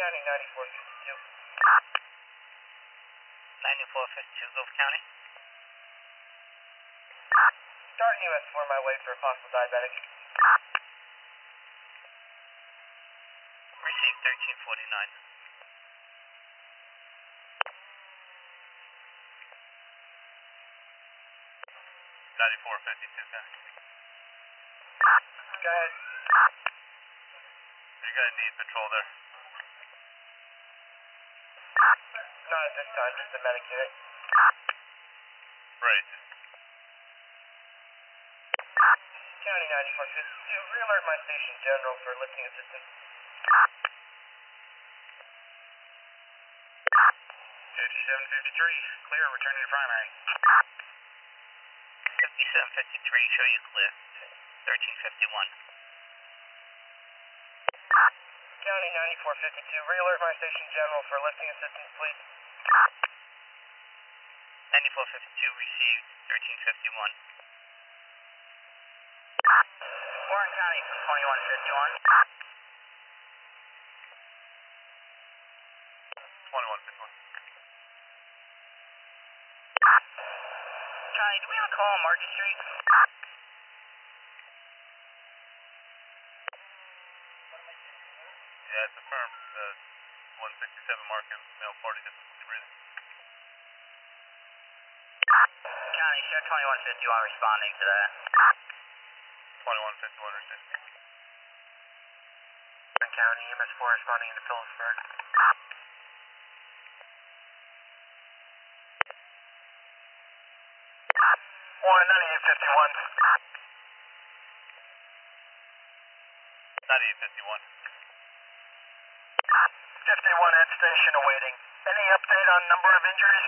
County 9452. 9452, Gulf County. Start US for my way for a possible diabetic. Receive 1349. 9452, County. Go ahead. You're gonna need patrol there. Not at this time, just the medic unit. Right. County 9452, re-alert my station general for lifting assistance. Station 753, clear, returning to primary. 5753, show you clear. 1351. County 9452, re-alert my station general for lifting assistance, please. 9452, received. 1351. Warren County 2151. 2151. County, do we have a call on Market Street? Yeah, it's affirmed. 167 marking, male party difficulty breathing. County, show 2151 responding to that. 2151 received. Warren County, EMS 4 responding into Phillipsburg. Warren 9851. 9851. 51 at station awaiting. Any update on number of injuries?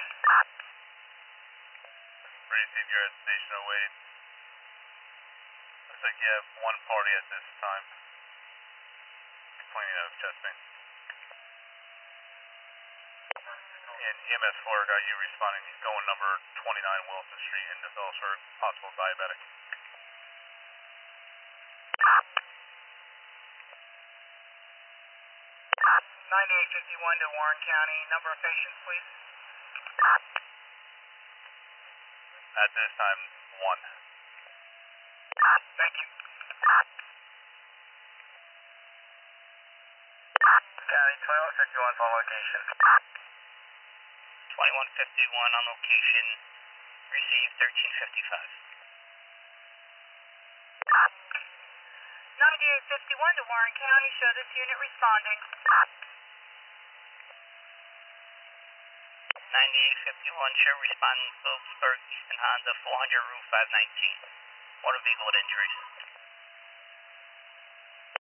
Receive, you're at station 08. Looks like you have one party at this time. Complaining of chest pain. And EMS 4 got you responding. He's going number 29 Wilson Street into Phillipsburg, possible diabetic. 9851 to Warren County. Number of patients, please. At this time, 1. Thank you. County 2151 on location. 2151 on location. Received. 1355. 9851 to Warren County. Show this unit responding. 9851, show responding Phillipsburg, Eastern Honda, 400 Route 519. Motor vehicle with injuries.